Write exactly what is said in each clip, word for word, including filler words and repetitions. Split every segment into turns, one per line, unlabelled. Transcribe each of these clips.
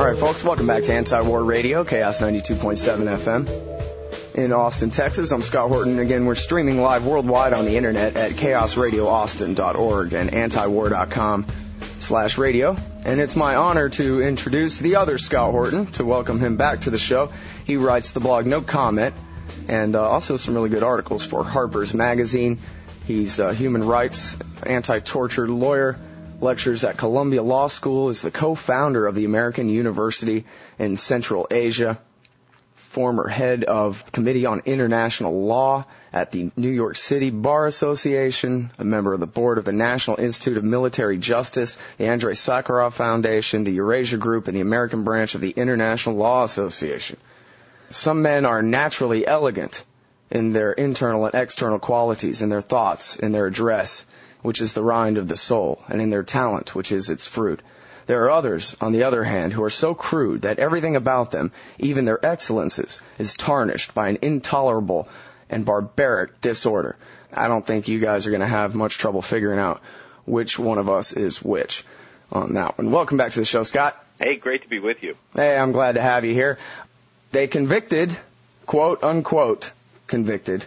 All right, folks, welcome back to Anti-War Radio, Chaos ninety-two point seven F M. In Austin, Texas, I'm Scott Horton. Again, we're streaming live worldwide on the internet at chaos radio austin dot org and antiwar.com slash radio. And it's my honor to introduce the other Scott Horton, to welcome him back to the show. He writes the blog No Comment, and uh, also some really good articles for Harper's Magazine. He's a human rights, anti-torture lawyer, lectures at Columbia Law School, is the co-founder of the American University in Central Asia, former head of Committee on International Law at the New York City Bar Association, a member of the board of the National Institute of Military Justice, the Andrei Sakharov Foundation, the Eurasia Group, and the American branch of the International Law Association. Some men are naturally elegant in their internal and external qualities, in their thoughts, in their address, which is the rind of the soul, and in their talent, which is its fruit. There are others, on the other hand, who are so crude that everything about them, even their excellences, is tarnished by an intolerable and barbaric disorder. I don't think you guys are going to have much trouble figuring out which one of us is which on that one. Welcome back to the show, Scott.
Hey, great to be with you.
Hey, I'm glad to have you here. They convicted, quote, unquote, convicted,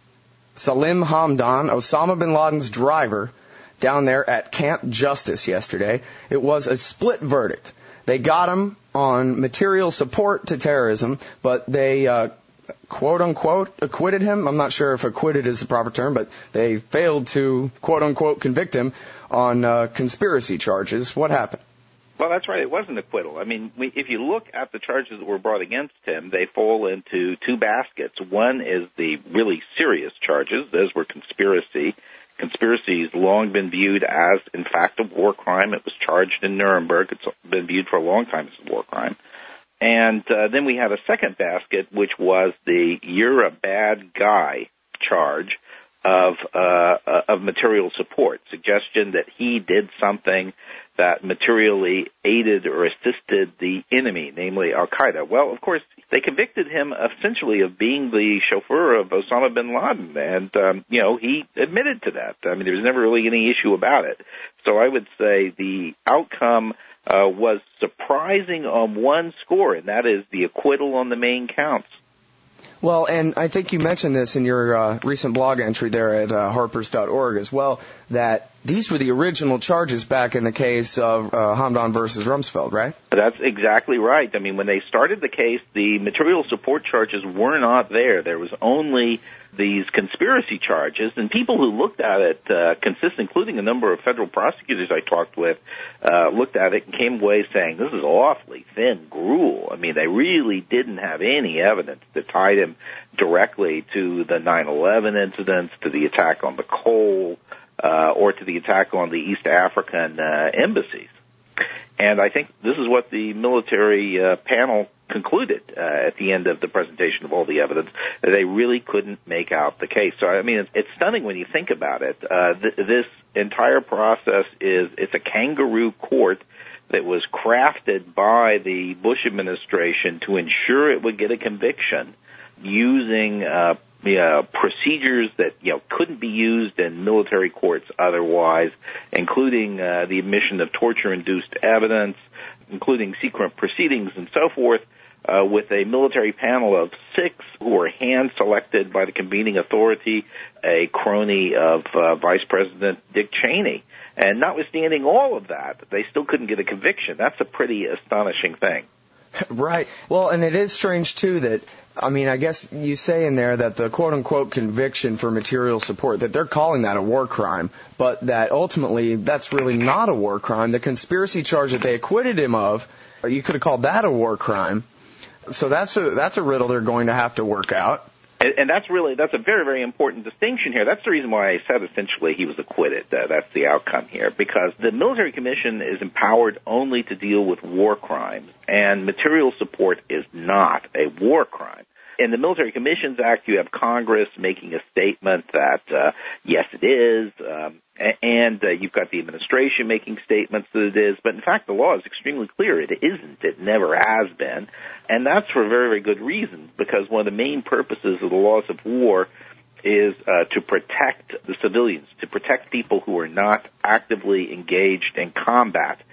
Salim Hamdan, Osama bin Laden's driver, down there at Camp Justice yesterday. It was a split verdict. They got him on material support to terrorism, but they, uh, quote-unquote, acquitted him. I'm not sure if acquitted is the proper term, but they failed to, quote-unquote, convict him on uh, conspiracy charges. What happened?
Well, that's right. It was an acquittal. I mean, we, if you look at the charges that were brought against him, they fall into two baskets. One is the really serious charges. Those were conspiracy. Conspiracy has long been viewed as, in fact, a war crime. It was charged in Nuremberg. It's been viewed for a long time as a war crime. And uh, then we have a second basket, which was the you're a bad guy charge of uh, of material support, suggestion that he did something that materially aided or assisted the enemy, namely Al-Qaeda. Well, of course, they convicted him essentially of being the chauffeur of Osama bin Laden, and, um, you know, he admitted to that. I mean, there was never really any issue about it. So I would say the outcome uh, was surprising on one score, and that is the acquittal on the main counts.
Well, and I think you mentioned this in your uh, recent blog entry there at uh, harpers dot org as well, that these were the original charges back in the case of uh, Hamdan versus Rumsfeld, right?
That's exactly right. I mean, when they started the case, the material support charges were not there. There was only these conspiracy charges, and people who looked at it, uh, consist, including a number of federal prosecutors I talked with, uh, looked at it and came away saying, this is awfully thin gruel. I mean, they really didn't have any evidence that tied him directly to the nine eleven incidents, to the attack on the Cole, uh, or to the attack on the East African uh, embassies. And I think this is what the military uh, panel concluded uh, at the end of the presentation of all the evidence, that they really couldn't make out the case. So, I mean, it's, it's stunning when you think about it. Uh, th- this entire process is, it's a kangaroo court that was crafted by the Bush administration to ensure it would get a conviction using uh, uh, procedures that, you know, couldn't be used in military courts otherwise, including uh, the admission of torture-induced evidence, including secret proceedings and so forth, uh, with a military panel of six who were hand-selected by the convening authority, a crony of uh, Vice President Dick Cheney. And notwithstanding all of that, they still couldn't get a conviction. That's a pretty astonishing thing.
Right. Well, and it is strange, too, that, I mean, I guess you say in there that the quote-unquote conviction for material support, that they're calling that a war crime, but that ultimately that's really not a war crime. The conspiracy charge that they acquitted him of, you could have called that a war crime. So that's a, that's a riddle they're going to have to work out.
And, and that's really, that's a very, very important distinction here. That's the reason why I said essentially he was acquitted. Uh, that's the outcome here, because the military commission is empowered only to deal with war crimes, and material support is not a war crime. In the Military Commissions Act, you have Congress making a statement that, uh, yes, it is, um, and uh, you've got the administration making statements that it is, but in fact the law is extremely clear. It isn't. It never has been, and that's for very, very good reasons, because one of the main purposes of the laws of war is uh, to protect the civilians, to protect people who are not actively engaged in combat.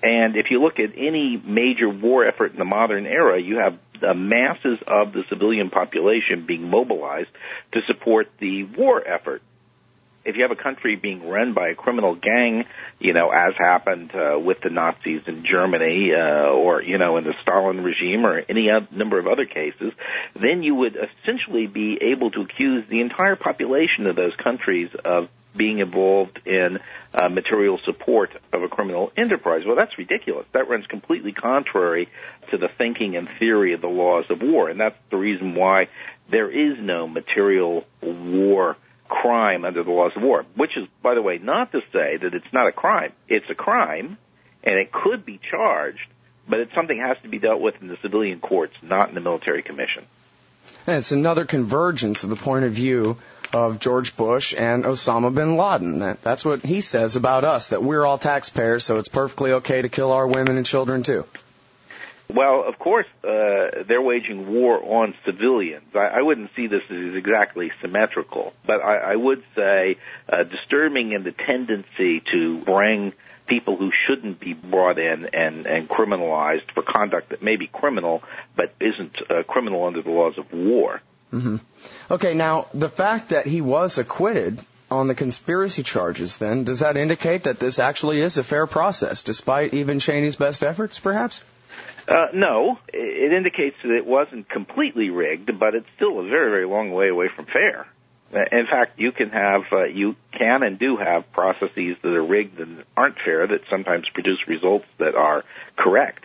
And if you look at any major war effort in the modern era, you have the masses of the civilian population being mobilized to support the war effort. If you have a country being run by a criminal gang, you know, as happened uh, with the Nazis in Germany uh, or, you know, in the Stalin regime or any other number of other cases, then you would essentially be able to accuse the entire population of those countries of being involved in uh, material support of a criminal enterprise. Well, that's ridiculous. That runs completely contrary to the thinking and theory of the laws of war, and that's the reason why there is no material war crime under the laws of war, which is, by the way, not to say that it's not a crime. It's a crime, and it could be charged, but it's something that has to be dealt with in the civilian courts, not in the military commission.
And it's another convergence of the point of view of George Bush and Osama bin Laden. That, that's what he says about us, that we're all taxpayers, so it's perfectly okay to kill our women and children, too.
Well, of course, uh, they're waging war on civilians. I, I wouldn't see this as exactly symmetrical, but I, I would say uh, disturbing in the tendency to bring people who shouldn't be brought in and, and criminalized for conduct that may be criminal, but isn't uh, criminal under the laws of war.
Mm-hmm. Okay, now, the fact that he was acquitted on the conspiracy charges, then, does that indicate that this actually is a fair process, despite even Cheney's best efforts, perhaps?
Uh, no, it indicates that it wasn't completely rigged, but it's still a very, very long way away from fair. In fact, you can have, uh, you can and do have processes that are rigged and aren't fair that sometimes produce results that are correct.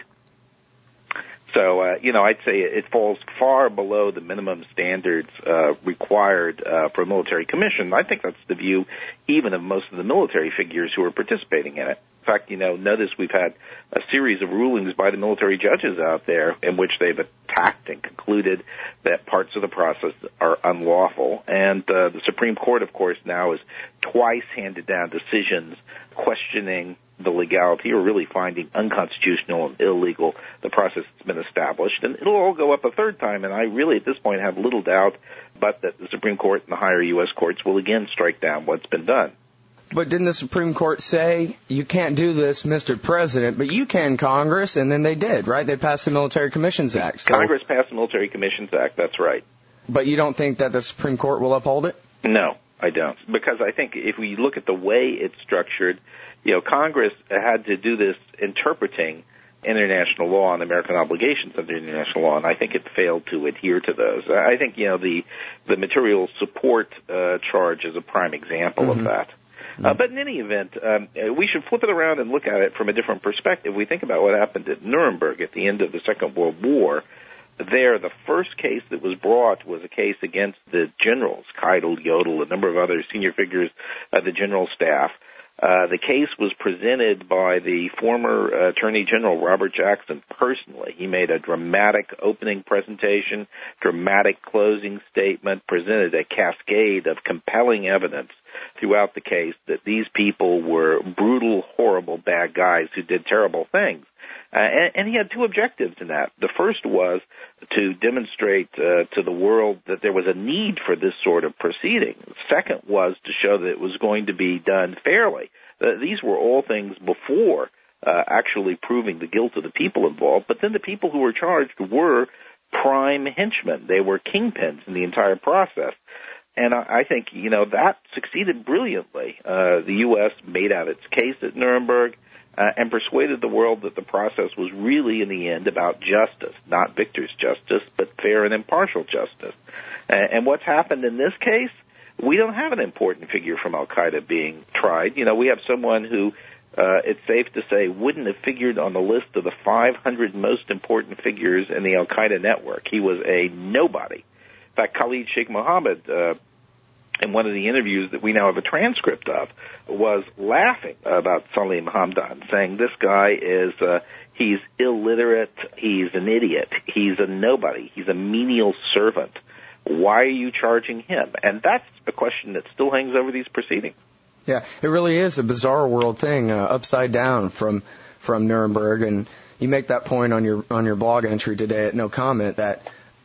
So, uh, you know, I'd say it falls far below the minimum standards uh, required uh, for a military commission. I think that's the view even of most of the military figures who are participating in it. In fact, you know, notice we've had a series of rulings by the military judges out there in which they've attacked and concluded that parts of the process are unlawful. And uh, the Supreme Court, of course, now has twice handed down decisions questioning the legality or really finding unconstitutional and illegal the process that's been established. And it'll all go up a third time, and I really at this point have little doubt but that the Supreme Court and the higher U S courts will again strike down what's been done.
But didn't the Supreme Court say, you can't do this, Mister President, but you can, Congress? And then they did, right? They passed the Military Commissions Act. So...
Congress passed the Military Commissions Act, that's right.
But you don't think that the Supreme Court will uphold it?
No, I don't. Because I think if we look at the way it's structured, you know, Congress had to do this interpreting international law and American obligations under international law, and I think it failed to adhere to those. I think, you know, the, the material support uh, charge is a prime example mm-hmm. of that. Uh, but in any event, um, we should flip it around and look at it from a different perspective. We think about what happened at Nuremberg at the end of the Second World War. There, the first case that was brought was a case against the generals, Keitel, Jodl, a number of other senior figures of the general staff. Uh, the case was presented by the former uh, Attorney General Robert Jackson personally. He made a dramatic opening presentation, dramatic closing statement, presented a cascade of compelling evidence throughout the case that these people were brutal, horrible, bad guys who did terrible things. Uh, and, and he had two objectives in that. The first was to demonstrate uh, to the world that there was a need for this sort of proceeding. The second was to show that it was going to be done fairly. Uh, these were all things before uh, actually proving the guilt of the people involved. But then the people who were charged were prime henchmen. They were kingpins in the entire process. And I think, you know, that succeeded brilliantly. Uh, the U S made out its case at Nuremberg uh, and persuaded the world that the process was really, in the end, about justice, not victor's justice, but fair and impartial justice. Uh, and what's happened in this case, we don't have an important figure from Al-Qaeda being tried. You know, we have someone who, uh, it's safe to say, wouldn't have figured on the list of the five hundred most important figures in the Al-Qaeda network. He was a nobody. In fact, Khalid Sheikh Mohammed, uh, in one of the interviews that we now have a transcript of, was laughing about Salim Hamdan, saying this guy is, uh, he's illiterate, he's an idiot, he's a nobody, he's a menial servant. Why are you charging him? And that's a question that still hangs over these proceedings.
Yeah, it really is a bizarre world thing, uh, upside down from from Nuremberg. And you make that point on your on your blog entry today at No Comment that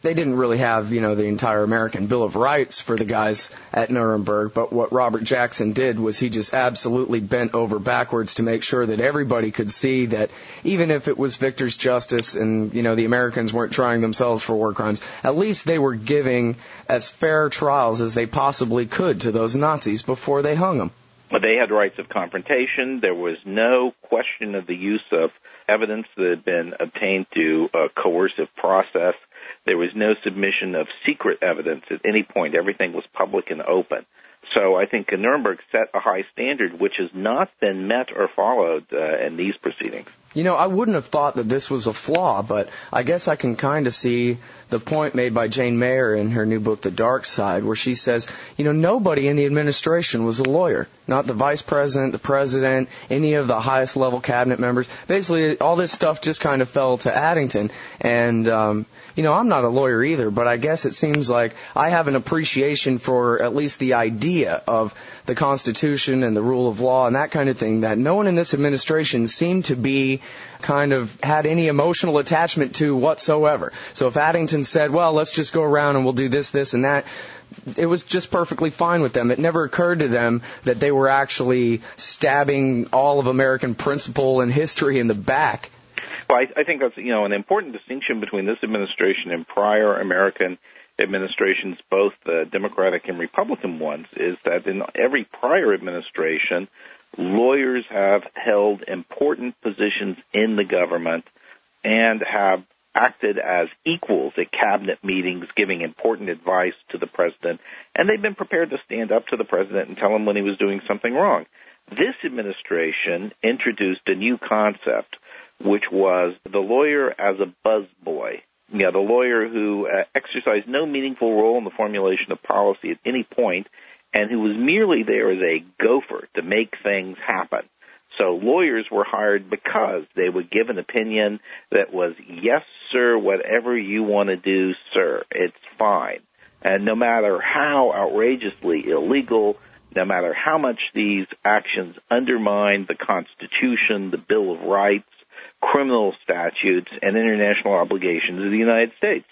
they didn't really have, you know, the entire American Bill of Rights for the guys at Nuremberg, but what Robert Jackson did was he just absolutely bent over backwards to make sure that everybody could see that even if it was victor's justice and, you know, the Americans weren't trying themselves for war crimes, at least they were giving as fair trials as they possibly could to those Nazis before they hung them.
But they had rights of confrontation. There was no question of the use of evidence that had been obtained through a coercive process. There was no submission of secret evidence at any point. Everything was public and open. So I think Nuremberg set a high standard, which has not been met or followed uh, in these proceedings.
You know, I wouldn't have thought that this was a flaw, but I guess I can kind of see the point made by Jane Mayer in her new book, The Dark Side, where she says, you know, nobody in the administration was a lawyer. Not the vice president, the president, any of the highest level cabinet members. Basically, all this stuff just kind of fell to Addington. And, um, you know, I'm not a lawyer either, but I guess it seems like I have an appreciation for at least the idea of the Constitution and the rule of law and that kind of thing that no one in this administration seemed to be kind of had any emotional attachment to whatsoever. So if Addington said, well, let's just go around and we'll do this, this, and that, it was just perfectly fine with them. It never occurred to them that they were actually stabbing all of American principle and history in the back.
Well, I, I think that's, you know, an important distinction between this administration and prior American administrations, both the Democratic and Republican ones, is that in every prior administration, lawyers have held important positions in the government and have acted as equals at cabinet meetings, giving important advice to the president, and they've been prepared to stand up to the president and tell him when he was doing something wrong. This administration introduced a new concept, which was the lawyer as a buzzboy. Yeah, the lawyer who uh, exercised no meaningful role in the formulation of policy at any point, and who was merely there as a gopher to make things happen. So lawyers were hired because they would give an opinion that was, yes, sir, whatever you want to do, sir, it's fine. And no matter how outrageously illegal, no matter how much these actions undermine the Constitution, the Bill of Rights, criminal statutes, and international obligations of the United States.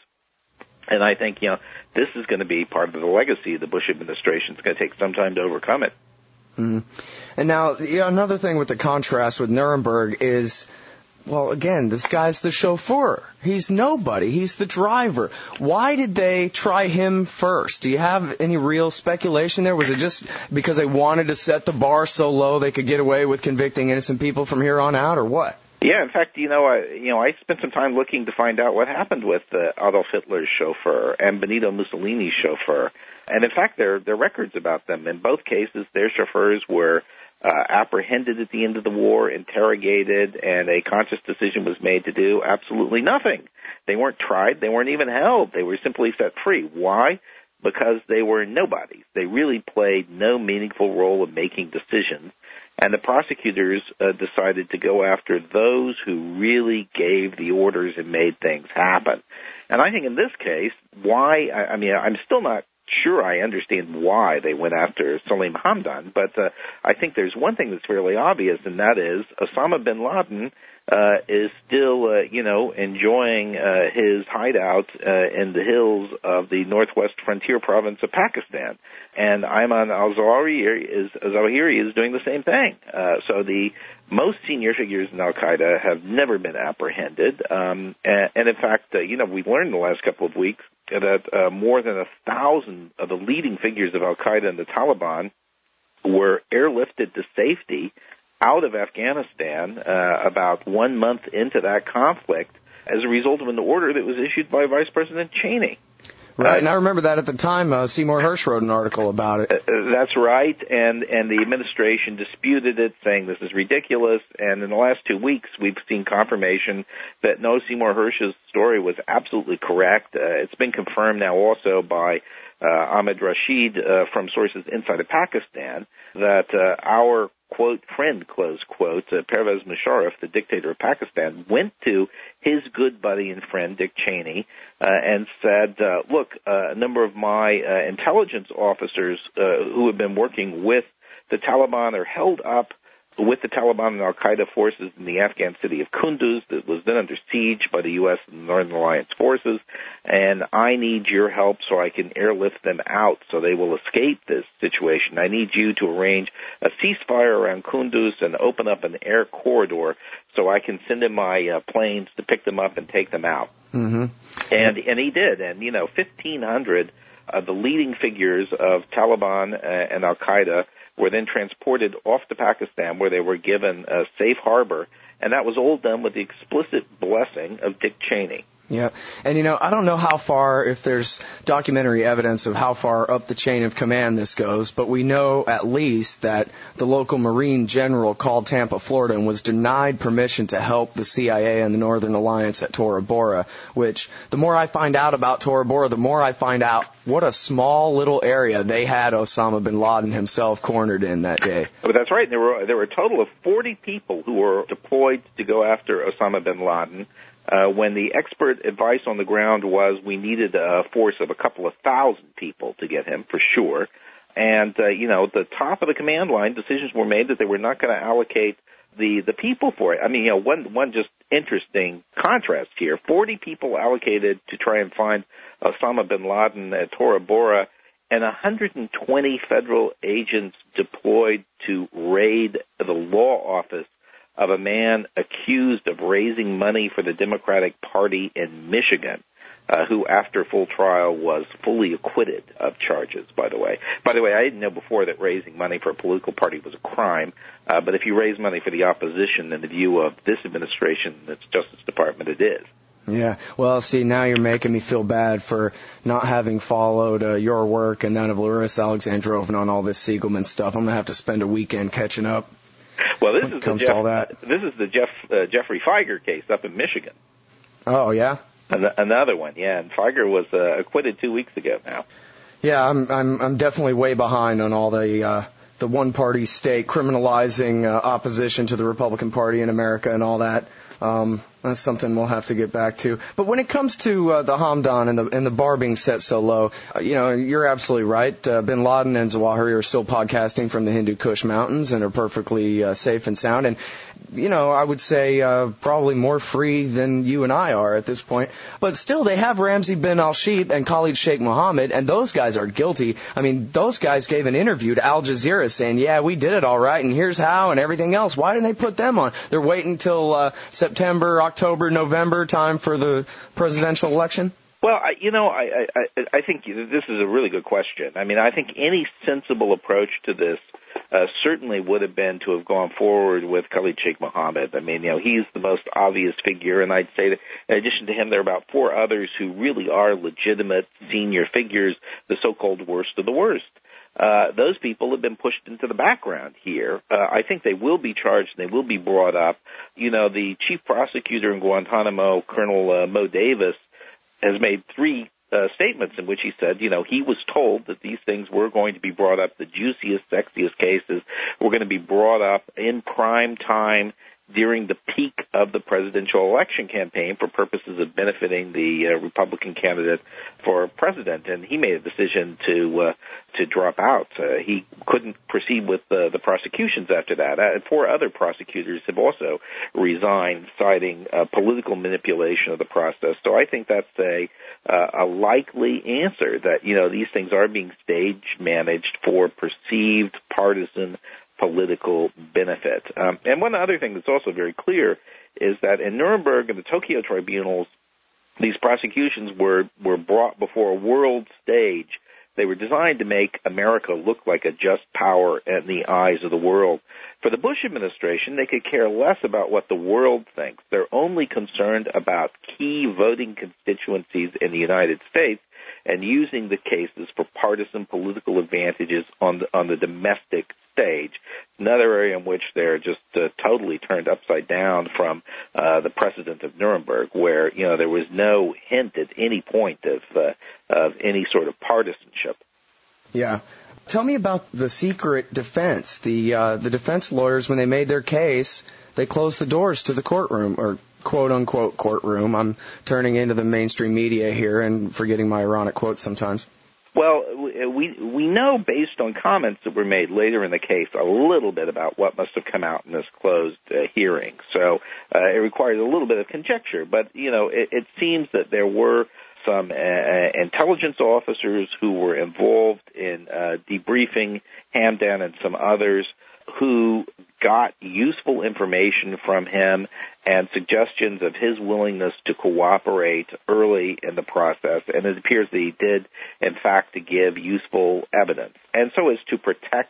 And I think, you know, this is going to be part of the legacy of the Bush administration. It's going to take some time to overcome it.
Mm-hmm. And now, you know, another thing with the contrast with Nuremberg is, well, again, this guy's the chauffeur. He's nobody. He's the driver. Why did they try him first? Do you have any real speculation there? Was it just because they wanted to set the bar so low they could get away with convicting innocent people from here on out, or what?
Yeah, in fact, you know, I, you know, I spent some time looking to find out what happened with uh, Adolf Hitler's chauffeur and Benito Mussolini's chauffeur. And in fact, there, there are records about them. In both cases, their chauffeurs were uh, apprehended at the end of the war, interrogated, and a conscious decision was made to do absolutely nothing. They weren't tried. They weren't even held. They were simply set free. Why? Because they were nobodies. They really played no meaningful role in making decisions. And the prosecutors uh, decided to go after those who really gave the orders and made things happen. And I think in this case, why, I, I mean, I'm still not sure I understand why they went after Salim Hamdan, but uh, I think there's one thing that's fairly obvious, and that is Osama bin Laden uh, is still, uh, you know, enjoying uh, his hideout uh, in the hills of the northwest frontier province of Pakistan. And Ayman al-Zawahiri is, Zawahiri is doing the same thing. Uh, so the most senior figures in al-Qaeda have never been apprehended. Um, and, and in fact, uh, you know, we've learned in the last couple of weeks that uh, more than a thousand of the leading figures of al-Qaeda and the Taliban were airlifted to safety out of Afghanistan uh, about one month into that conflict as a result of an order that was issued by Vice President Cheney.
Right, and I remember that at the time, uh, Seymour Hersh wrote an article about it.
Uh, that's right, and, and the administration disputed it, saying this is ridiculous, and in the last two weeks we've seen confirmation that no, Seymour Hersh's story was absolutely correct. Uh, it's been confirmed now also by uh, Ahmed Rashid uh, from sources inside of Pakistan that uh, our quote, friend, close quote, uh, Pervez Musharraf, the dictator of Pakistan, went to his good buddy and friend, Dick Cheney, uh, and said, uh, look, uh, a number of my uh, intelligence officers uh, who have been working with the Taliban are held up with the Taliban and al-Qaeda forces in the Afghan city of Kunduz that was then under siege by the U S and Northern Alliance forces, and I need your help so I can airlift them out so they will escape this situation. I need you to arrange a ceasefire around Kunduz and open up an air corridor so I can send in my uh, planes to pick them up and take them out.
Mm-hmm.
And and he did, and, you know, fifteen hundred of the leading figures of Taliban uh, and al-Qaeda were then transported off to Pakistan, where they were given a safe harbor, and that was all done with the explicit blessing of Dick Cheney.
Yeah, and you know, I don't know how far, if there's documentary evidence of how far up the chain of command this goes, but we know at least that the local Marine general called Tampa, Florida, and was denied permission to help the C I A and the Northern Alliance at Tora Bora, which, the more I find out about Tora Bora, the more I find out what a small little area they had Osama bin Laden himself cornered in that day.
But that's right. There were, there were a total of forty people who were deployed to go after Osama bin Laden. Uh, when the expert advice on the ground was we needed a force of a couple of thousand people to get him, for sure. And, uh, you know, the top of the command line, decisions were made that they were not going to allocate the, the people for it. I mean, you know, one, one just interesting contrast here. forty people allocated to try and find Osama bin Laden at Tora Bora, and one hundred twenty federal agents deployed to raid the law office of a man accused of raising money for the Democratic Party in Michigan, uh, who, after full trial, was fully acquitted of charges, by the way. By the way, I didn't know before that raising money for a political party was a crime, uh, but if you raise money for the opposition, in the view of this administration, its Justice Department, it is.
Yeah, well, see, now you're making me feel bad for not having followed uh, your work and that of Larissa Alexandrovna on all this Siegelman stuff. I'm going to have to spend a weekend catching up.
Well, this is,
comes
the Jeff,
to all that.
this is the Jeff uh, Jeffrey Feiger case up in Michigan.
Oh, yeah?
An- another one, yeah. And Feiger was uh, acquitted two weeks ago now.
Yeah, I'm I'm I'm definitely way behind on all the uh, the one-party state criminalizing uh, opposition to the Republican Party in America and all that. Um, that's something we'll have to get back to. But when it comes to uh, the Hamdan and the and the bar being set so low, uh, you know, you're absolutely right. Uh, Bin Laden and Zawahiri are still podcasting from the Hindu Kush Mountains and are perfectly uh, safe and sound. And, you know, I would say uh, probably more free than you and I are at this point. But still, they have Ramzi bin al-Sheikh and Khalid Sheikh Mohammed, and those guys are guilty. I mean, those guys gave an interview to Al Jazeera saying, yeah, we did it all right, and here's how, and everything else. Why didn't they put them on? They're waiting until uh, September, October, November time for the presidential election?
Well, I, you know, I, I, I think this is a really good question. I mean, I think any sensible approach to this uh, certainly would have been to have gone forward with Khalid Sheikh Mohammed. I mean, you know, he's the most obvious figure, and I'd say that in addition to him, there are about four others who really are legitimate senior figures, the so-called worst of the worst. Uh, those people have been pushed into the background here. Uh, I think they will be charged and they will be brought up. You know, the chief prosecutor in Guantanamo, Colonel uh, Mo Davis, has made three uh, statements in which he said, you know, he was told that these things were going to be brought up, the juiciest, sexiest cases were going to be brought up in prime time during the peak of the presidential election campaign for purposes of benefiting the uh, Republican candidate for president. And he made a decision to uh, to drop out. Uh, he couldn't proceed with uh, the prosecutions after that. Uh, and four other prosecutors have also resigned, citing uh, political manipulation of the process. So I think that's a uh, a likely answer that, you know, these things are being stage managed for perceived partisan political benefit. Um, and one other thing that's also very clear is that in Nuremberg and the Tokyo tribunals, these prosecutions were, were brought before a world stage. They were designed to make America look like a just power in the eyes of the world. For the Bush administration, they could care less about what the world thinks. They're only concerned about key voting constituencies in the United States and using the cases for partisan political advantages on the, on the domestic stage. Another area in which they're just uh, totally turned upside down from uh, the precedent of Nuremberg, where, you know, there was no hint at any point of uh, of any sort of partisanship.
Yeah. Tell me about the secret defense. The uh, the defense lawyers, when they made their case, they closed the doors to the courtroom, or quote-unquote courtroom. I'm turning into the mainstream media here and forgetting my ironic quotes sometimes.
Well, we we we know based on comments that were made later in the case a little bit about what must have come out in this closed uh, hearing. So uh, it requires a little bit of conjecture, but you know, it, it seems that there were some uh, intelligence officers who were involved in uh, debriefing Hamdan and some others who got useful information from him and suggestions of his willingness to cooperate early in the process, and it appears that he did, in fact, to give useful evidence. And so as to protect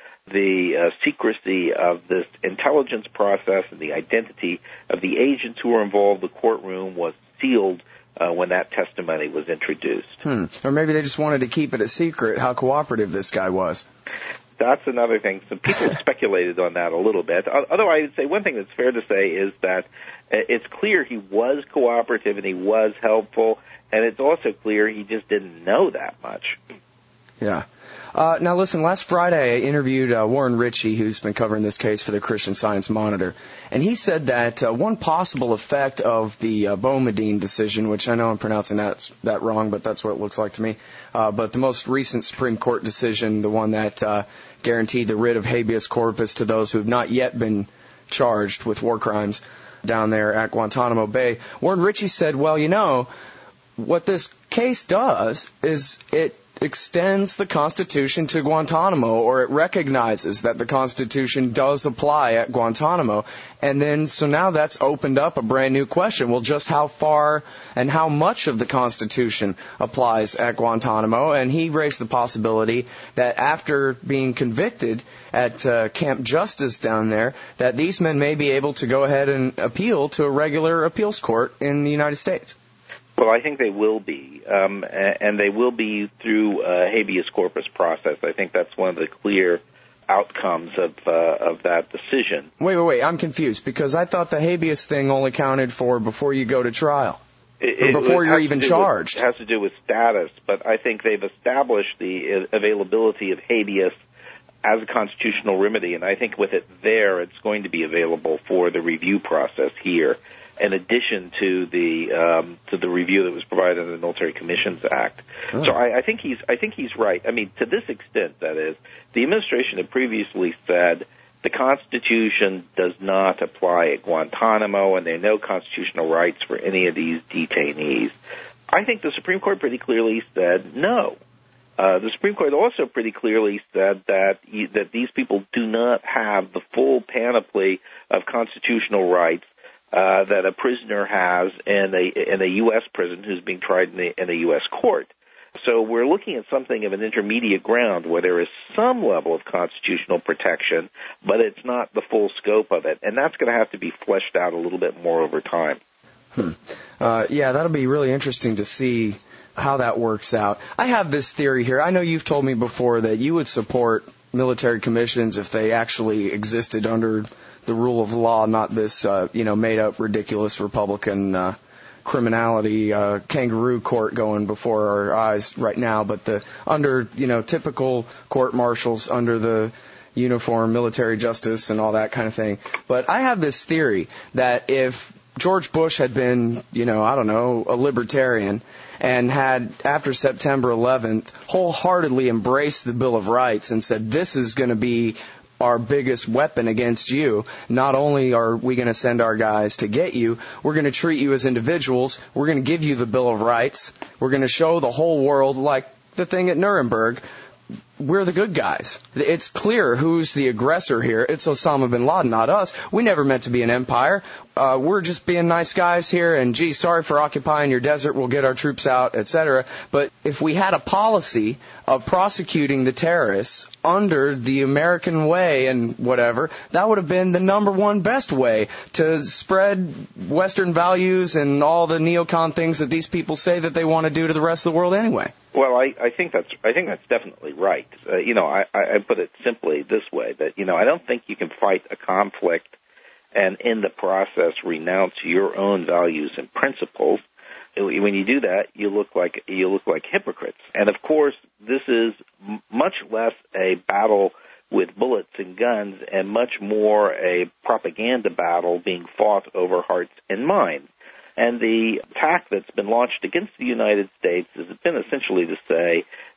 the uh, secrecy of this intelligence process and the identity of the agents who were involved, the courtroom was sealed uh, when that testimony was introduced.
Hmm. Or maybe they just wanted to keep it a secret how cooperative this guy was.
That's another thing. Some people speculated on that a little bit. Although I would say one thing that's fair to say is that it's clear he was cooperative and he was helpful, and it's also clear he just didn't know that much.
Yeah. Uh, now, listen, last Friday I interviewed uh, Warren Ritchie, who's been covering this case for the Christian Science Monitor, and he said that uh, one possible effect of the uh, Boumediene decision, which I know I'm pronouncing that, that wrong, but that's what it looks like to me, uh, but the most recent Supreme Court decision, the one that uh, guaranteed the writ of habeas corpus to those who have not yet been charged with war crimes down there at Guantanamo Bay, Warren Ritchie said, well, you know, what this case does is it extends the Constitution to Guantanamo, or it recognizes that the Constitution does apply at Guantanamo. And then, so now that's opened up a brand new question. Well, just how far and how much of the Constitution applies at Guantanamo? And he raised the possibility that after being convicted at uh, Camp Justice down there, that these men may be able to go ahead and appeal to a regular appeals court in the United States.
Well, I think they will be, um, and they will be through a habeas corpus process. I think that's one of the clear outcomes of uh, of that decision.
Wait, wait, wait, I'm confused, because I thought the habeas thing only counted for before you go to trial,
it,
or before
it
you're even charged.
With, it has to do with status, but I think they've established the availability of habeas as a constitutional remedy, and I think with it there, it's going to be available for the review process here, in addition to the um, to the review that was provided under the Military Commissions Act. Oh. So I, I think he's I think he's right. I mean, to this extent, that is, the administration had previously said the Constitution does not apply at Guantanamo, and there are no constitutional rights for any of these detainees. I think the Supreme Court pretty clearly said no. Uh, the Supreme Court also pretty clearly said that that these people do not have the full panoply of constitutional rights Uh, that a prisoner has in a in a U S prison who's being tried in a, in a U S court. So we're looking at something of an intermediate ground where there is some level of constitutional protection, but it's not the full scope of it, and that's going to have to be fleshed out a little bit more over time.
Hmm. Uh, yeah, that'll be really interesting to see how that works out. I have this theory here. I know you've told me before that you would support military commissions if they actually existed under the rule of law, not this, uh, you know, made-up, ridiculous Republican uh, criminality uh, kangaroo court going before our eyes right now, but the under, you know, typical court-martials under the uniform, military justice, and all that kind of thing. But I have this theory that if George Bush had been, you know, I don't know, a libertarian, and had, after September eleventh, wholeheartedly embraced the Bill of Rights and said, this is going to be our biggest weapon against you. Not only are we going to send our guys to get you, we're going to treat you as individuals. We're going to give you the Bill of Rights. We're going to show the whole world, like the thing at Nuremberg, we're the good guys. It's clear who's the aggressor here. It's Osama bin Laden, not us. We never meant to be an empire. Uh, we're just being nice guys here, and gee, sorry for occupying your desert. We'll get our troops out, et cetera. But if we had a policy of prosecuting the terrorists under the American way and whatever, that would have been the number one best way to spread Western values and all the neocon things that these people say that they want to do to the rest of the world anyway.
Well, I, I think that's I think that's definitely right. Uh, you know, I, I put it simply this way, that, you know, I don't think you can fight a conflict and in the process renounce your own values and principles. When you do that, you look like you look like hypocrites. And of course, this is m- much less a battle with bullets and guns and much more a propaganda battle being fought over hearts and minds. And the attack that's been launched against the United States has been essentially to say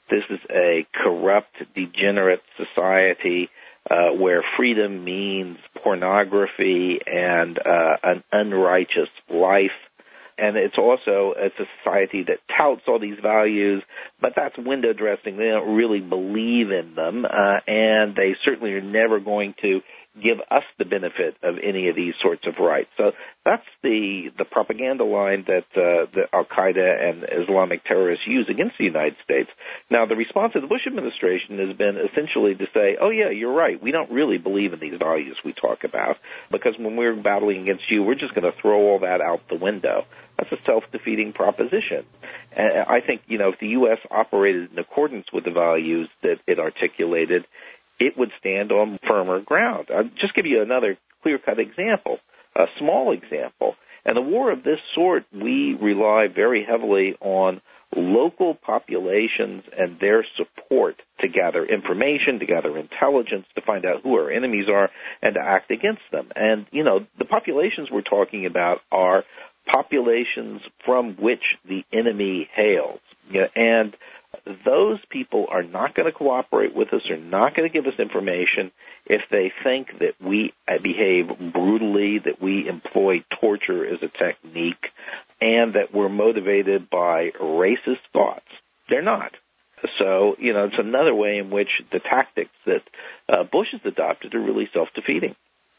this is a corrupt, degenerate society uh, where freedom means pornography and uh, an unrighteous life. And it's also it's a society that touts all these values, but that's window dressing. They don't really believe in them, uh, and they certainly are never going to give us the benefit of any of these sorts of rights. So that's the the propaganda line that uh, the Al-Qaeda and Islamic terrorists use against the United States. Now, the response of the Bush administration has been essentially to say, oh, yeah, you're right. We don't really believe in these values we talk about, because when we're battling against you, we're just going to throw all that out the window. That's a self-defeating proposition. And I think, you know, if the U S operated in accordance with the values that it articulated, it would stand on firmer ground. I'll just give you another clear-cut example, a small example. In a war of this sort, we rely very heavily on local populations and their support to gather information, to gather intelligence, to find out who our enemies are, and to act against them. And, you know, the populations we're talking about are populations from which the enemy hails. Yeah, and those people are not going to cooperate with us, are not going to give us information if they think that we behave brutally, that we employ torture as a technique, and that we're motivated by racist thoughts. They're not. So, you know, it's another way in which the tactics that uh, Bush has adopted are really self-defeating.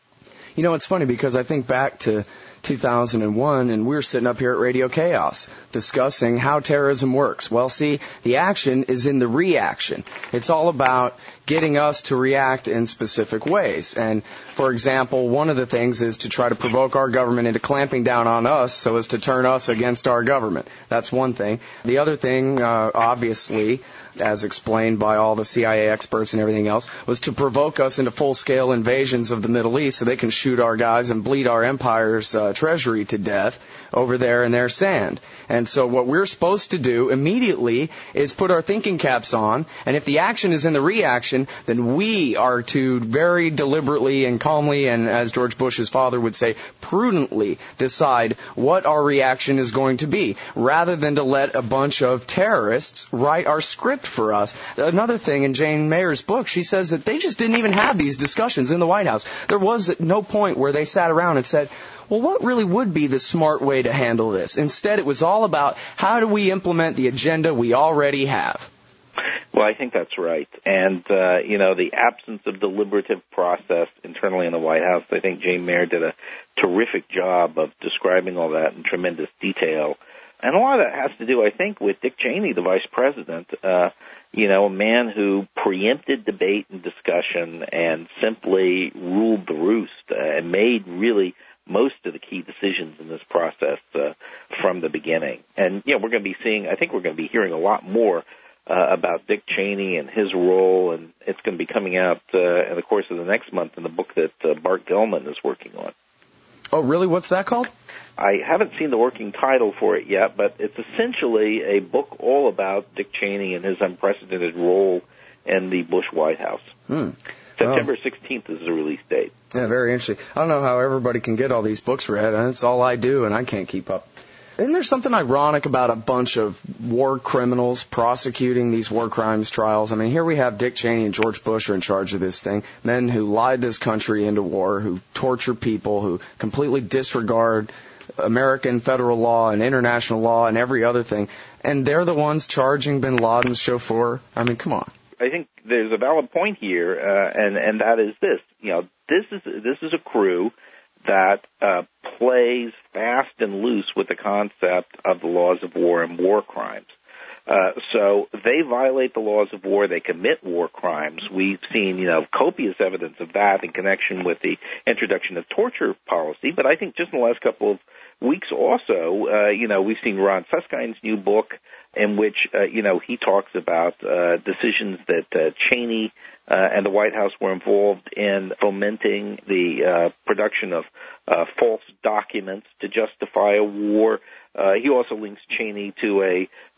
You know, it's funny because I think back to two thousand one, and we were sitting up here at Radio Chaos discussing how terrorism works. Well, see, the action is in the reaction. It's all about getting us to react in specific ways. And, for example, one of the things is to try to provoke our government into clamping down on us so as to turn us against our government. That's one thing. The other thing, uh, obviously, as explained by all the C I A experts and everything else, was to provoke us into full-scale invasions of the Middle East so they can shoot our guys and bleed our empire's uh, treasury to death over there in their sand. And so what we're supposed to do immediately is put our thinking caps on, and if the action is in the reaction, then we are to very deliberately and calmly, and as George Bush's father would say, prudently decide what our reaction is going to be, rather than to let a bunch of terrorists write our script for us. Another thing in Jane Mayer's book, she says that they just didn't even have these discussions in the White House. There was no point where they sat around and said, well, what really would be the smart way to handle this? Instead, it was all about how do we implement the agenda we already have.
Well, I think that's right. And, uh, you know, the absence of deliberative process internally in the White House, I think Jane Mayer did a terrific job of describing all that in tremendous detail. And a lot of that has to do, I think, with Dick Cheney, the vice president, uh, you know, a man who preempted debate and discussion and simply ruled the roost uh, and made really most of the key decisions in this process uh, from the beginning. And, you know, we're going to be seeing, I think we're going to be hearing a lot more uh, about Dick Cheney and his role, and it's going to be coming out uh, in the course of the next month in the book that uh, Bart Gellman is working on.
Oh, really? What's that called?
I haven't seen the working title for it yet, but it's essentially a book all about Dick Cheney and his unprecedented role in the Bush White House.
Hmm.
September sixteenth is the release date.
Yeah, very interesting. I don't know how everybody can get all these books read, and it's all I do, and I can't keep up. Isn't there something ironic about a bunch of war criminals prosecuting these war crimes trials? I mean, here we have Dick Cheney and George Bush are in charge of this thing, men who lied this country into war, who torture people, who completely disregard American federal law and international law and every other thing, and they're the ones charging bin Laden's chauffeur. I mean, come on.
I think there's a valid point here, uh, and and that is this. You know, this is this is a crew that uh, plays fast and loose with the concept of the laws of war and war crimes. Uh, so they violate the laws of war. They commit war crimes. We've seen, you know, copious evidence of that in connection with the introduction of torture policy. But I think just in the last couple of weeks also, uh, you know, we've seen Ron Suskind's new book in which, uh, you know, he talks about uh, decisions that uh, Cheney uh, and the White House were involved in fomenting the uh, production of uh, false documents to justify a war. Uh, he also links Cheney to a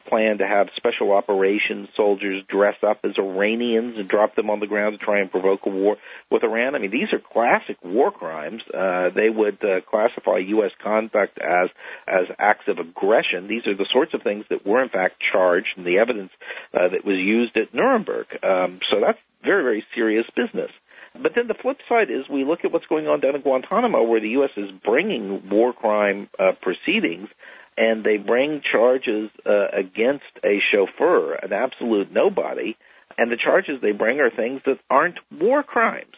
plan to have special operations soldiers dress up as Iranians and drop them on the ground to try and provoke a war with Iran. I mean, these are classic war crimes. Uh, they would uh, classify U S conduct as as acts of aggression. These are the sorts of things that were, in fact, charged in the evidence uh, that was used at Nuremberg. Um, so that's very, very serious business. But then the flip side is we look at what's going on down in Guantanamo, where the U S is bringing war crime uh, proceedings, and they bring charges uh, against a chauffeur, an absolute nobody, and the charges they bring are things that aren't war crimes.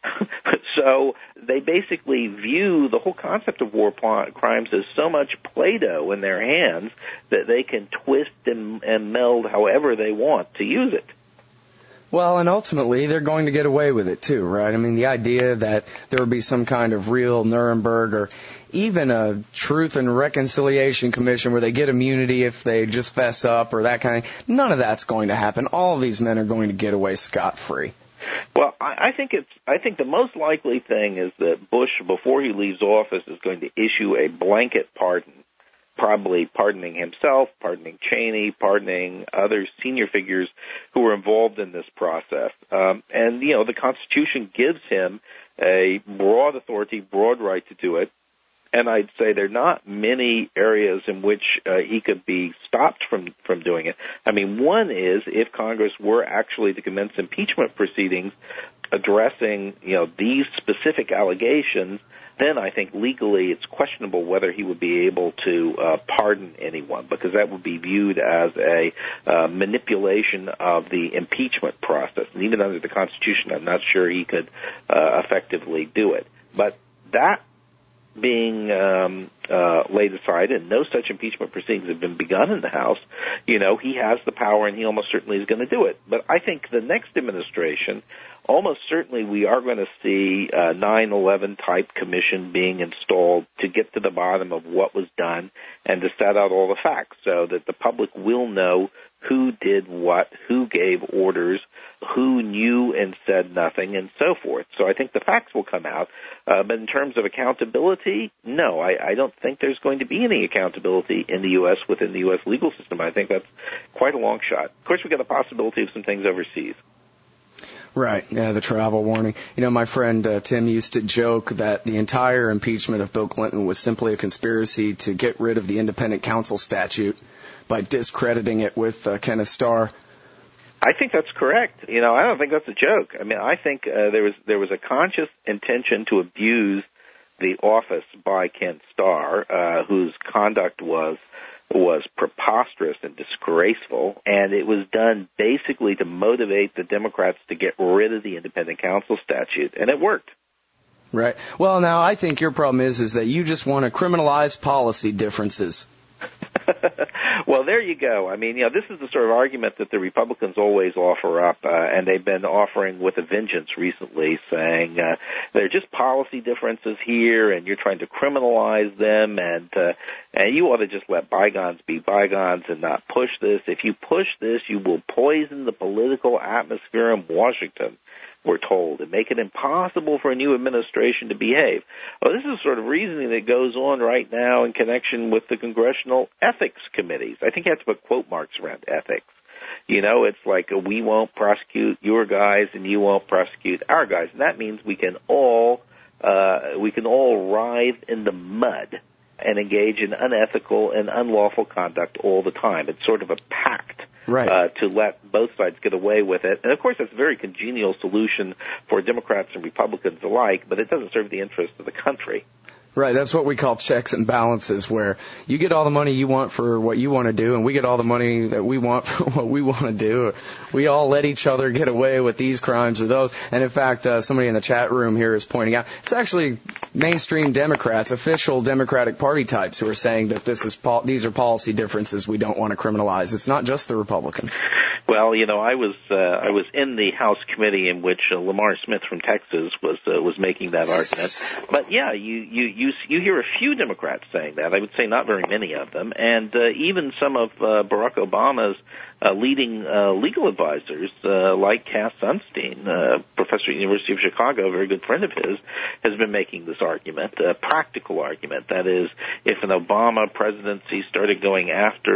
So they basically view the whole concept of war crimes as so much Play-Doh in their hands that they can twist and, and meld however they want to use it.
Well, and ultimately, they're going to get away with it, too, right? I mean, the idea that there would be some kind of real Nuremberg or even a Truth and Reconciliation Commission where they get immunity if they just fess up or that kind of thing, none of that's going to happen. All of these men are going to get away scot-free.
Well, I, I think it's. I think the most likely thing is that Bush, before he leaves office, is going to issue a blanket pardon, probably pardoning himself, pardoning Cheney, pardoning other senior figures who were involved in this process. Um, and, you know, the Constitution gives him a broad authority, broad right to do it. And I'd say there are not many areas in which uh, he could be stopped from, from doing it. I mean, one is if Congress were actually to commence impeachment proceedings addressing, you know, these specific allegations, then I think legally it's questionable whether he would be able to uh, pardon anyone, because that would be viewed as a uh, manipulation of the impeachment process. And even under the Constitution, I'm not sure he could uh, effectively do it. But that being um, uh, laid aside, and no such impeachment proceedings have been begun in the House, you know, he has the power and he almost certainly is going to do it. But I think the next administration, almost certainly we are going to see a nine eleven type commission being installed to get to the bottom of what was done and to set out all the facts so that the public will know who did what, who gave orders, who knew and said nothing, and so forth. So I think the facts will come out. Uh, but in terms of accountability, no, I, I don't think there's going to be any accountability in the U S within the U S legal system. I think that's quite a long shot. Of course, we've got the possibility of some things overseas.
Right, yeah, the travel warning. You know, my friend uh, Tim used to joke that the entire impeachment of Bill Clinton was simply a conspiracy to get rid of the independent counsel statute by discrediting it with uh, Kenneth Starr.
I think that's correct. You know, I don't think that's a joke. I mean, I think uh, there was there was a conscious intention to abuse the office by Ken Starr, uh, whose conduct was was preposterous and disgraceful, and it was done basically to motivate the Democrats to get rid of the independent counsel statute, and it worked.
Right. Well, now, I think your problem is is that you just want to criminalize policy differences.
Well, there you go. I mean, you know, this is the sort of argument that the Republicans always offer up, uh, and they've been offering with a vengeance recently, saying uh, there are just policy differences here, and you're trying to criminalize them, and uh, and you ought to just let bygones be bygones and not push this. If you push this, you will poison the political atmosphere in Washington, we're told, and make it impossible for a new administration to behave. Well, this is sort of reasoning that goes on right now in connection with the congressional ethics committees. I think you have to put quote marks around ethics. You know, it's like a, we won't prosecute your guys and you won't prosecute our guys. And that means we can all uh, we can all writhe in the mud and engage in unethical and unlawful conduct all the time. It's sort of a pact. Right. Uh, to let both sides get away with it. And, of course, that's a very congenial solution for Democrats and Republicans alike, but it doesn't serve the interests of the country.
Right, that's what we call checks and balances, where you get all the money you want for what you want to do, and we get all the money that we want for what we want to do. We all let each other get away with these crimes or those. And, in fact, uh, somebody in the chat room here is pointing out, it's actually mainstream Democrats, official Democratic Party types, who are saying that this is pol- these are policy differences we don't want to criminalize. It's not just the Republicans.
Well, you know, I was uh, I was in the House committee in which uh, Lamar Smith from Texas was uh, was making that argument. But yeah, you you you you hear a few Democrats saying that. I would say not very many of them, and uh, even some of uh, Barack Obama's uh, leading uh, legal advisors, uh, like Cass Sunstein, uh, professor at the University of Chicago, a very good friend of his, has been making this argument, a practical argument. That is, if an Obama presidency started going after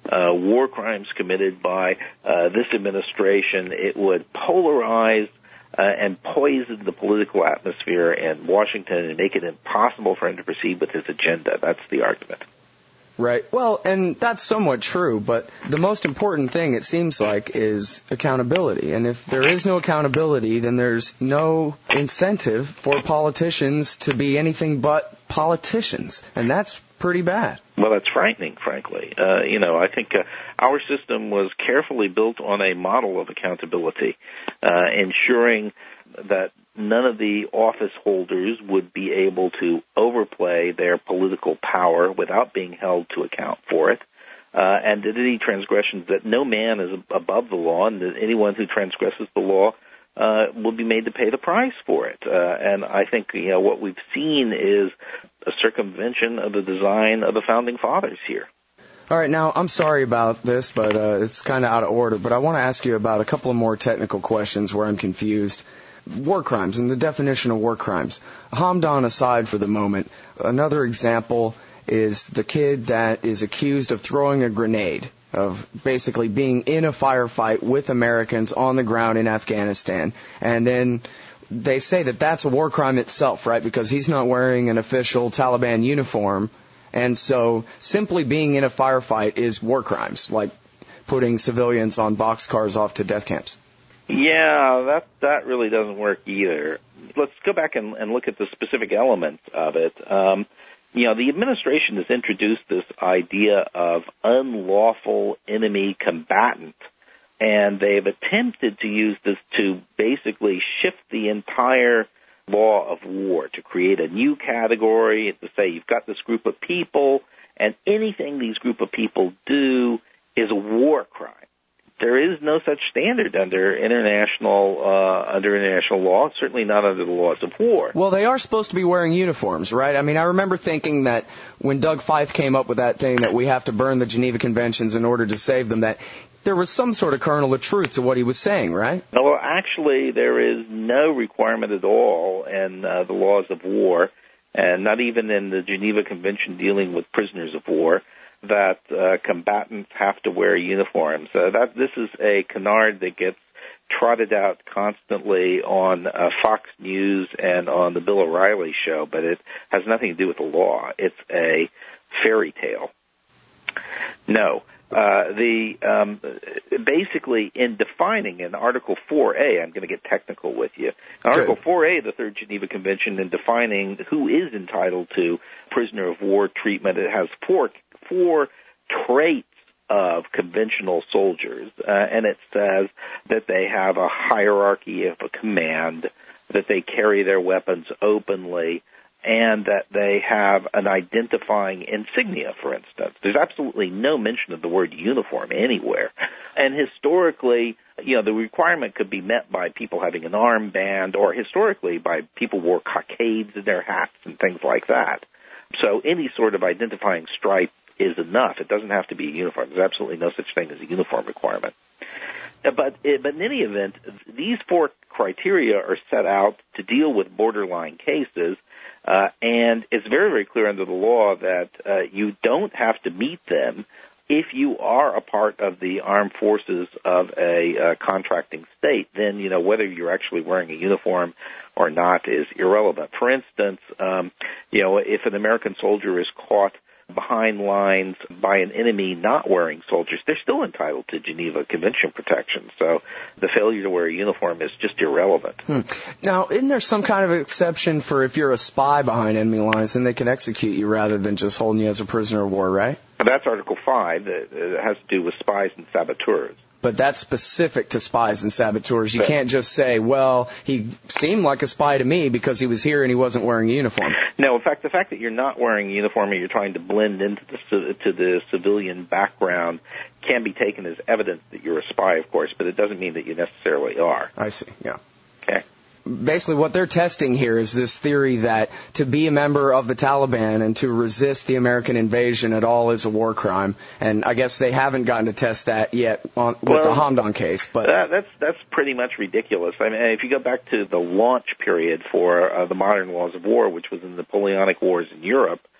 uh, war crimes committed by uh, this administration. It would polarize uh, and poison the political atmosphere in Washington and make it impossible for him to proceed with his agenda. That's the argument.
Right. Well, and that's somewhat true, but the most important thing, it seems like, is accountability. And if there is no accountability, then there's no incentive for politicians to be anything but politicians. And that's pretty bad.
Well, that's frightening, frankly. Uh, you know, I think uh, our system was carefully built on a model of accountability, uh, ensuring that none of the office holders would be able to overplay their political power without being held to account for it, uh, and that any transgressions, that no man is above the law, and that anyone who transgresses the law uh, will be made to pay the price for it. Uh, and I think, you know, what we've seen is a circumvention of the design of the Founding Fathers here.
All right, now, I'm sorry about this, but uh, it's kind of out of order, but I want to ask you about a couple of more technical questions where I'm confused. War crimes and the definition of war crimes. Hamdan aside for the moment, another example is the kid that is accused of throwing a grenade, of basically being in a firefight with Americans on the ground in Afghanistan. And then they say that that's a war crime itself, right, because he's not wearing an official Taliban uniform. And so simply being in a firefight is war crimes, like putting civilians on boxcars off to death camps.
Yeah, that that really doesn't work either. Let's go back and, and look at the specific elements of it. Um, you know, the administration has introduced this idea of unlawful enemy combatant, and they've attempted to use this to basically shift the entire law of war, to create a new category, to say you've got this group of people, and anything these group of people do is a war crime. There is no such standard under international uh, under international law, certainly not under the laws of war.
Well, they are supposed to be wearing uniforms, right? I mean, I remember thinking that when Doug Feith came up with that thing that we have to burn the Geneva Conventions in order to save them, that there was some sort of kernel of truth to what he was saying, right?
Well, actually, there is no requirement at all in uh, the laws of war, and not even in the Geneva Convention dealing with prisoners of war, that uh, combatants have to wear uniforms. Uh, that this is a canard that gets trotted out constantly on uh, Fox News and on the Bill O'Reilly show, but it has nothing to do with the law. It's a fairy tale. No. Uh, the um, basically, in defining in Article four A, I'm going to get technical with you. In Article four A of the Third Geneva Convention, in defining who is entitled to prisoner of war treatment, it has four four traits of conventional soldiers, uh, and it says that they have a hierarchy of a command, that they carry their weapons openly, and that they have an identifying insignia, for instance. There's absolutely no mention of the word uniform anywhere. And historically, you know, the requirement could be met by people having an armband, or historically by people who wore cockades in their hats and things like that. So any sort of identifying stripe is enough. It doesn't have to be a uniform. There's absolutely no such thing as a uniform requirement. But, but in any event, these four criteria are set out to deal with borderline cases, uh, and it's very, very clear under the law that uh, you don't have to meet them if you are a part of the armed forces of a uh, contracting state. Then, you know, whether you're actually wearing a uniform or not is irrelevant. For instance, um, you know, if an American soldier is caught behind lines by an enemy not wearing soldiers, they're still entitled to Geneva Convention protection. So the failure to wear a uniform is just irrelevant.
Hmm. Now, isn't there some kind of exception for if you're a spy behind enemy lines, then they can execute you rather than just holding you as a prisoner of war, right?
That's Article five. It has to do with spies and saboteurs.
But that's specific to spies and saboteurs. You but, can't just say, well, he seemed like a spy to me because he was here and he wasn't wearing a uniform.
No, in fact, the fact that you're not wearing a uniform and you're trying to blend into the, to the civilian background can be taken as evidence that you're a spy, of course, but it doesn't mean that you necessarily are.
I see, yeah.
Okay.
Basically, what they're testing here is this theory that to be a member of the Taliban and to resist the American invasion at all is a war crime. And I guess they haven't gotten to test that yet on, with well, the Hamdan case. But
that, that's that's pretty much ridiculous. I mean, if you go back to the launch period for uh, the modern laws of war, which was in the Napoleonic Wars in Europe,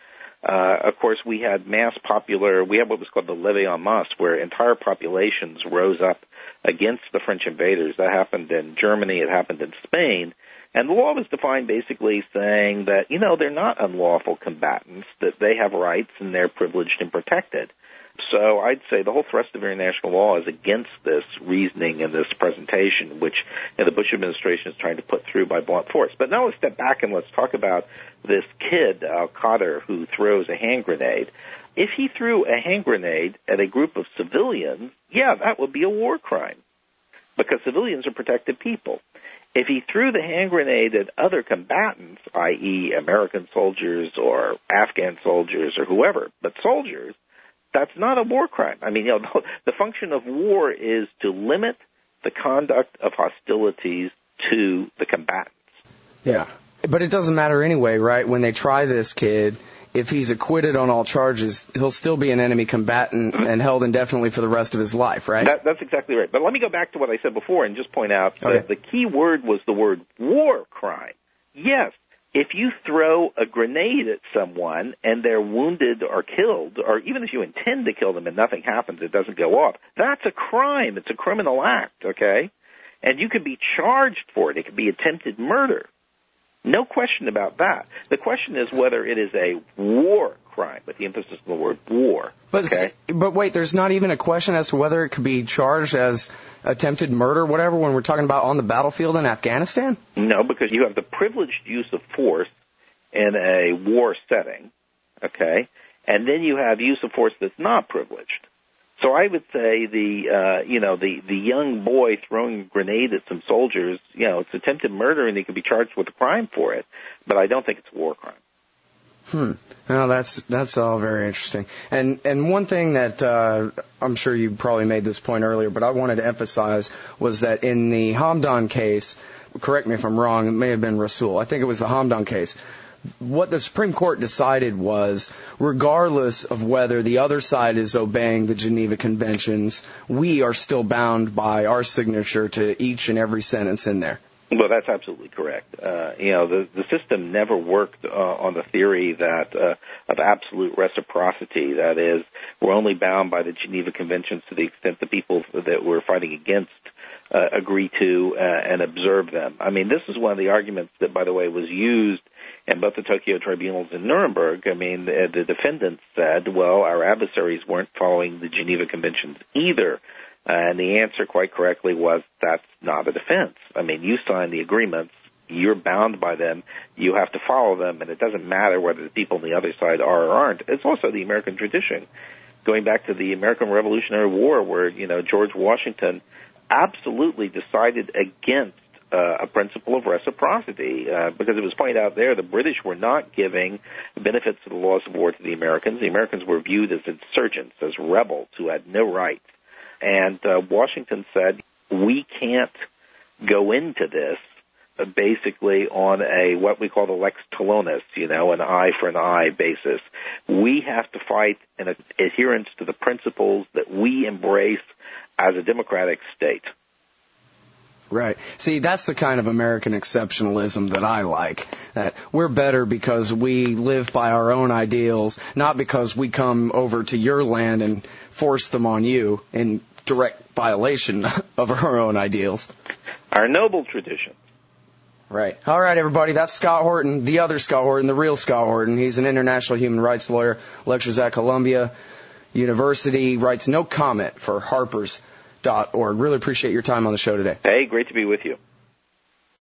Uh, of course, we had mass popular, we had what was called the levée en masse, where entire populations rose up against the French invaders. That happened in Germany, it happened in Spain, and the law was defined basically saying that, you know, they're not unlawful combatants, that they have rights and they're privileged and protected. So I'd say the whole thrust of international law is against this reasoning and this presentation, which you know, the Bush administration is trying to put through by blunt force. But now let's step back and let's talk about this kid, Al-Qadr, who throws a hand grenade. If he threw a hand grenade at a group of civilians, yeah, that would be a war crime, because civilians are protected people. If he threw the hand grenade at other combatants, that is. American soldiers or Afghan soldiers or whoever, but soldiers, that's not a war crime. I mean, you know, the function of war is to limit the conduct of hostilities to the combatants.
Yeah, but it doesn't matter anyway, right? When they try this kid, if he's acquitted on all charges, he'll still be an enemy combatant and held indefinitely for the rest of his life, right?
That, that's exactly right. But let me go back to what I said before and just point out
okay.
that the key word was the word war crime. Yes. If you throw a grenade at someone and they're wounded or killed, or even if you intend to kill them and nothing happens, it doesn't go off, that's a crime. It's a criminal act, okay? And you can be charged for it. It could be attempted murder. No question about that. The question is whether it is a war crime, with the emphasis on the word war.
But,
okay?
but wait, there's not even a question as to whether it could be charged as attempted murder, whatever, when we're talking about on the battlefield in Afghanistan?
No, because you have the privileged use of force in a war setting, okay? And then you have use of force that's not privileged. So I would say the, uh, you know, the, the young boy throwing a grenade at some soldiers, you know, it's attempted murder and he can be charged with a crime for it, but I don't think it's a war crime.
Hmm. Well, that's that's all very interesting. And and one thing that uh, I'm sure you probably made this point earlier, but I wanted to emphasize was that in the Hamdan case, correct me if I'm wrong, it may have been Rasul. I think it was the Hamdan case. What the Supreme Court decided was, regardless of whether the other side is obeying the Geneva Conventions, we are still bound by our signature to each and every sentence in there.
Well, that's absolutely correct. Uh, you know, the, the system never worked uh, on the theory that uh, of absolute reciprocity. That is, we're only bound by the Geneva Conventions to the extent the people that we're fighting against uh, agree to uh, and observe them. I mean, this is one of the arguments that, by the way, was used in both the Tokyo tribunals and Nuremberg. I mean, the, the defendants said, well, our adversaries weren't following the Geneva Conventions either. And the answer, quite correctly, was that's not a defense. I mean, you signed the agreements. You're bound by them. You have to follow them, and it doesn't matter whether the people on the other side are or aren't. It's also the American tradition. Going back to the American Revolutionary War, where, you know, George Washington absolutely decided against uh, a principle of reciprocity, uh, because it was pointed out there the British were not giving benefits of the laws of war to the Americans. The Americans were viewed as insurgents, as rebels who had no rights. And uh, Washington said, we can't go into this uh, basically on a what we call the lex talionis, you know, an eye for an eye basis. We have to fight in adherence to the principles that we embrace as a democratic state.
Right. See, that's the kind of American exceptionalism that I like. That we're better because we live by our own ideals, not because we come over to your land and force them on you in direct violation of our own ideals.
Our noble traditions.
Right. All right, everybody. That's Scott Horton, the other Scott Horton, the real Scott Horton. He's an international human rights lawyer, lectures at Columbia University, writes no comment for Harper's dot org. Really appreciate your time on the show today.
Hey, great to be with you.